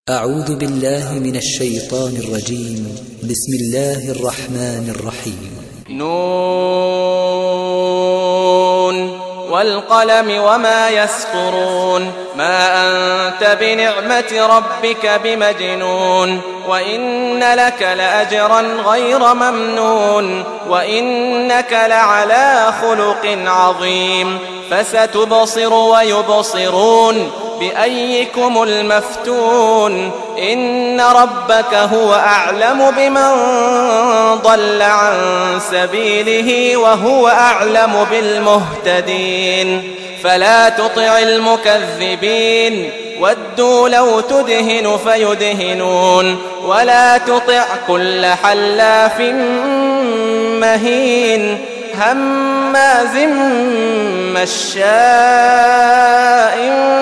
أعوذ بالله من الشيطان الرجيم. بسم الله الرحمن الرحيم. نون والقلم وما يسطرون ما أنت بنعمة ربك بمجنون وإن لك لأجرا غير ممنون وإنك لعلى خلق عظيم فستبصر ويبصرون بأيكم المفتون إن ربك هو أعلم بمن ضل عن سبيله وهو أعلم بالمهتدين فلا تطع المكذبين ودوا لو تدهن فيدهنون ولا تطع كل حلاف مهين هماز مشاء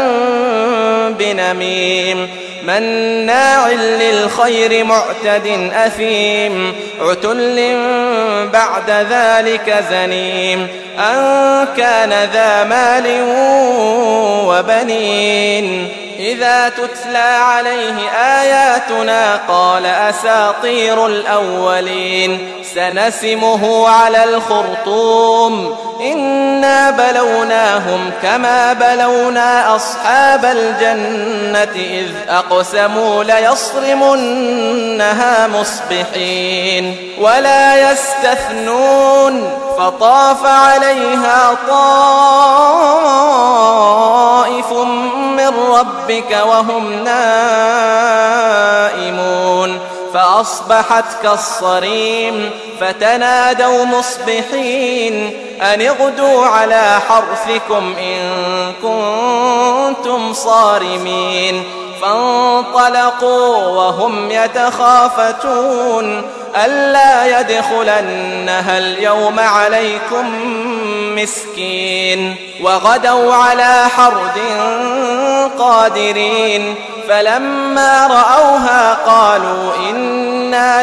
بنميم مناع للخير معتد أثيم عتل بعد ذلك زنيم أن كان ذا مال وبنين إذا تتلى عليه آياتنا قال أساطير الأولين سنسمه على الخرطوم إنا بلوناهم كما بلونا أصحاب الجنة إذ أقسموا ليصرمنها مصبحين ولا يستثنون فطاف عليها طائف من ربك وهم نائمون فأصبحت كالصريم فتنادوا مصبحين أن اغدوا على حرثكم إن كنتم صارمين فانطلقوا وهم يتخافتون ألا يدخلنها اليوم عليكم مسكين وغدوا على حرد قادرين فلما رأوها قالوا إنا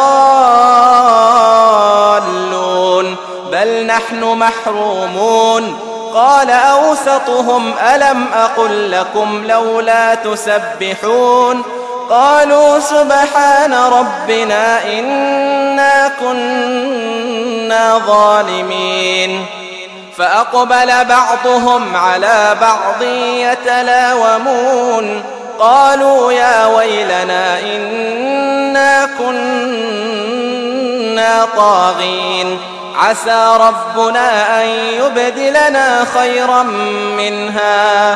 لضالون بل نحن محرومون قال أوسطهم ألم أقل لكم لولا تسبحون قالوا سبحان ربنا إنا كنا ظالمين فأقبل بعضهم على بعض يتلاومون قالوا يا ويلنا إنا كنا طاغين عسى ربنا أن يبدلنا خيرا منها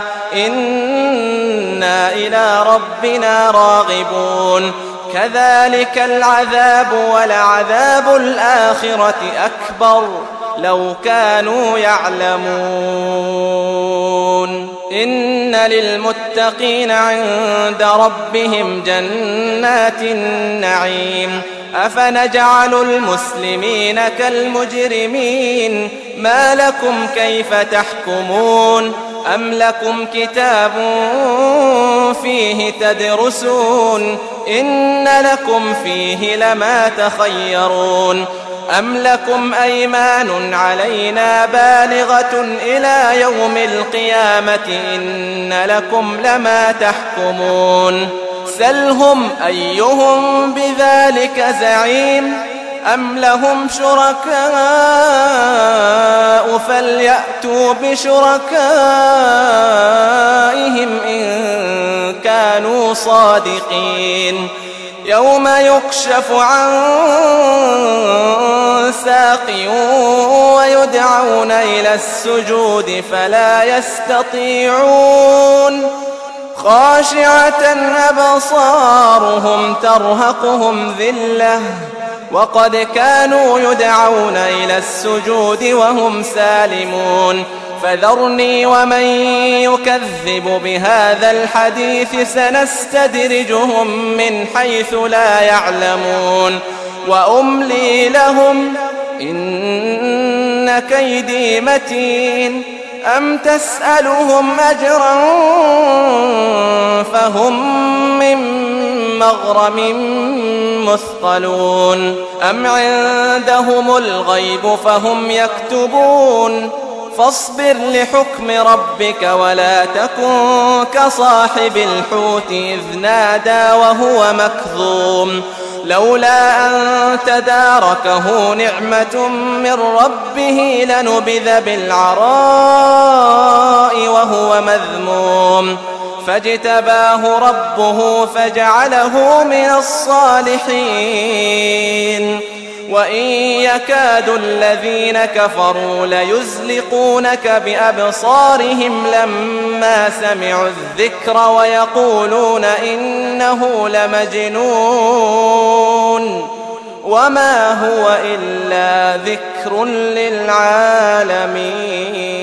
إنا إلى ربنا راغبون كذلك العذاب ولعذاب الآخرة أكبر لو كانوا يعلمون إن للمتقين عند ربهم جنات النعيم أفنجعل المسلمين كالمجرمين ما لكم كيف تحكمون أم لكم كتاب فيه تدرسون إن لكم فيه لما تخيرون أم لكم أيمان علينا بالغة إلى يوم القيامة إن لكم لما تحكمون سلهم أيهم بذلك زعيم أم لهم شركاء فليأتوا بشركائهم إن كانوا صادقين يوم يكشف عن ساق ويدعون إلى السجود فلا يستطيعون خاشعة أبصارهم ترهقهم ذلة وقد كانوا يدعون إلى السجود وهم سالمون فذرني ومن يكذب بهذا الحديث سنستدرجهم من حيث لا يعلمون وأملي لهم إن كيدي متين أم تسألهم أجرا فهم من مغرم مثقلون أم عندهم الغيب فهم يكتبون فاصبر لحكم ربك ولا تكن كصاحب الحوت إذ نادى وهو مكظوم لولا أن تداركه نعمة من ربه لنبذ بالعراء وهو مذموم فاجتباه ربه فجعله من الصالحين وإن يكاد الذين كفروا ليزلقونك بأبصارهم لما سمعوا الذكر ويقولون إنه لمجنون وما هو إلا ذكر للعالمين.